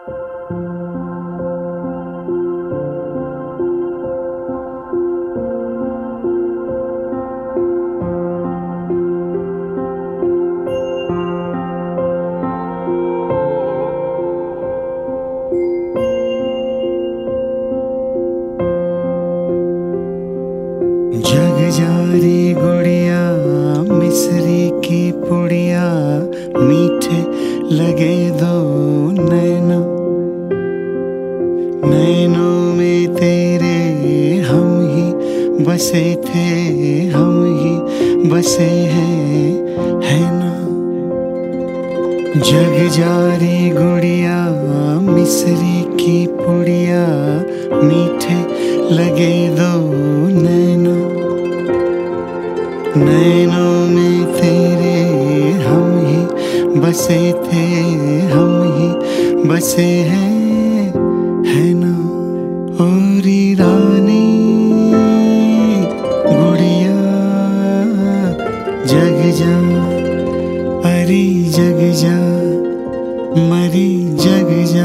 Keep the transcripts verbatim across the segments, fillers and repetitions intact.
जग जारी गुड़िया मिस्री की पुड़िया, मीठे लगे दो नैना। नैनों में तेरे हम ही बसे थे, हम ही बसे हैं, है ना। जग जारी गुड़िया मिस्री की पुड़िया, मीठे लगे दो नैना। नैनों में तेरे हम ही बसे थे, हम ही बसे हैं, है ना। ओरी रानी गुड़िया जग जा, अरे जग जा, मरी जग जा।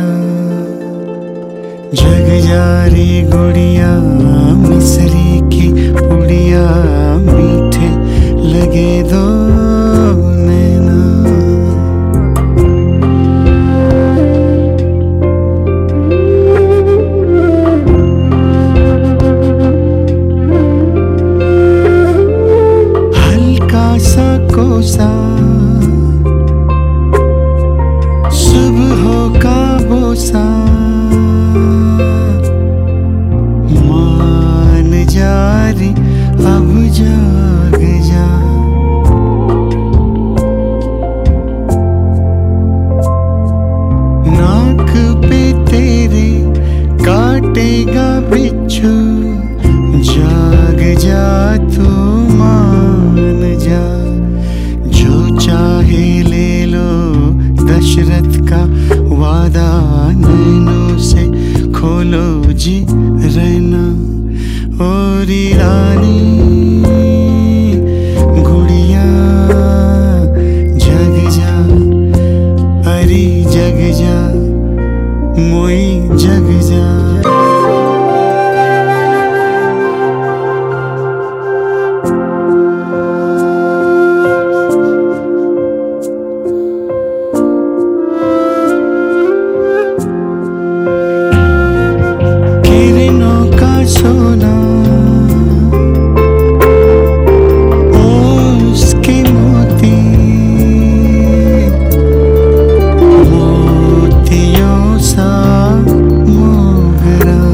जग जारी गुड़िया मिस्री की पुड़िया, मीठे लगे दो नैना। हल्का सा कोसा सुबह का बोसा, मान जारी अब जाग जा। नाक पे तेरे काटेगा बिच्छू, जाग जा तू मान जा। जो चाहे ले लो दशरथ का वादा, नैनों से खोलो जी रहना। ओरी रानी गुड़िया जग जा, अरे जग जा, मोई जग जा। किरणों का सोना उसके मोती, मोतियों सा मोगरा।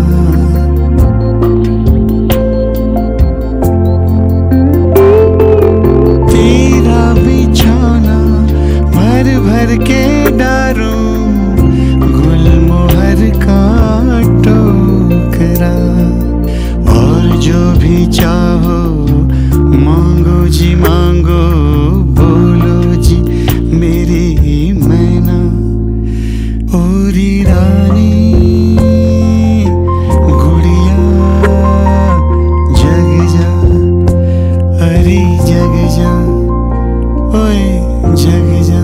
तेरा बिछौना भर भर के डारूं, गुलमोहर का टोकरा। और जो भी चाहो मांगो जी मांगो, बोलो जी मेरी मैना। ओरी रानी गुड़िया जग जा, अरे जग जा, ओए जग जा।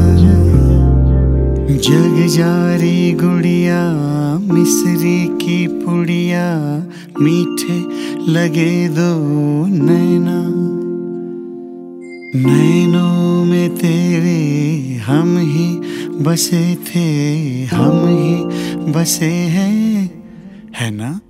जग जारी गुड़िया मिस्री की पुड़िया, मीठे लगे दो नैना। नैनों में तेरे हम ही बसे थे, हम ही बसे हैं, है ना।